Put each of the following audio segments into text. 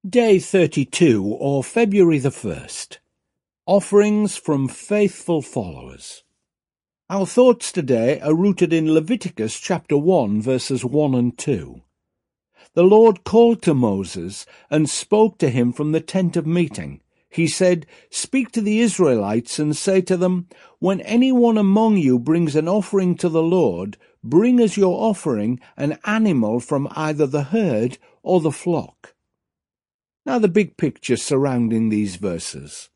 Day 32, or February the 1st. Offerings from faithful followers. Our thoughts today are rooted in Leviticus chapter 1, verses 1 and 2. The Lord called to Moses and spoke to him from the tent of meeting. He said, "Speak to the Israelites and say to them, when anyone among you brings an offering to the Lord, bring as your offering an animal from either the herd or the flock." Now the big picture surrounding these verses.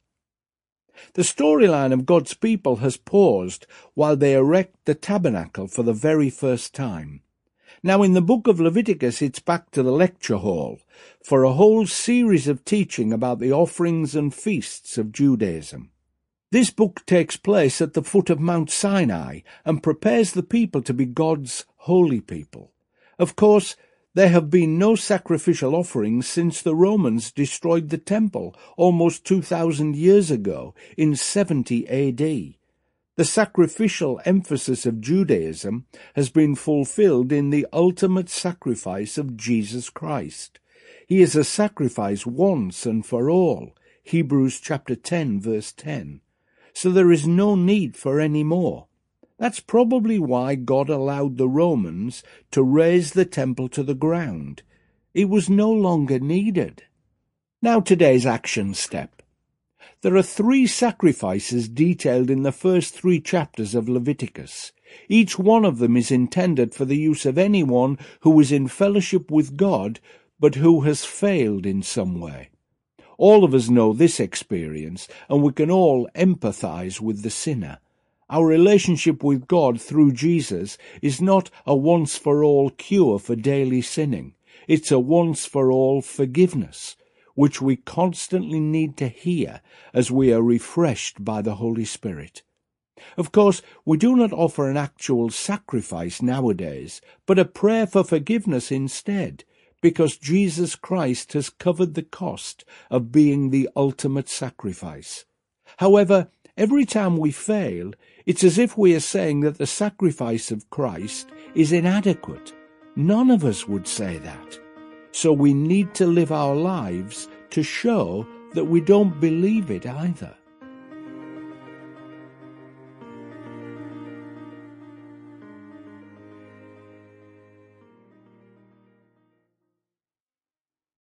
The storyline of God's people has paused while they erect the tabernacle for the very first time. Now in the book of Leviticus it's back to the lecture hall for a whole series of teaching about the offerings and feasts of Judaism. This book takes place at the foot of Mount Sinai and prepares the people to be God's holy people. Of course, there have been no sacrificial offerings since the Romans destroyed the temple almost 2,000 years ago in 70 AD. The sacrificial emphasis of Judaism has been fulfilled in the ultimate sacrifice of Jesus Christ. He is a sacrifice once and for all, Hebrews chapter 10, verse 10. So there is no need for any more. That's probably why God allowed the Romans to raze the temple to the ground. It was no longer needed. Now today's action step. There are 3 sacrifices detailed in the first 3 chapters of Leviticus. Each one of them is intended for the use of anyone who is in fellowship with God but who has failed in some way. All of us know this experience, and we can all empathize with the sinner. Our relationship with God through Jesus is not a once-for-all cure for daily sinning. It's a once-for-all forgiveness, which we constantly need to hear as we are refreshed by the Holy Spirit. Of course, we do not offer an actual sacrifice nowadays, but a prayer for forgiveness instead, because Jesus Christ has covered the cost of being the ultimate sacrifice. However, every time we fail, it's as if we are saying that the sacrifice of Christ is inadequate. None of us would say that. So we need to live our lives to show that we don't believe it either.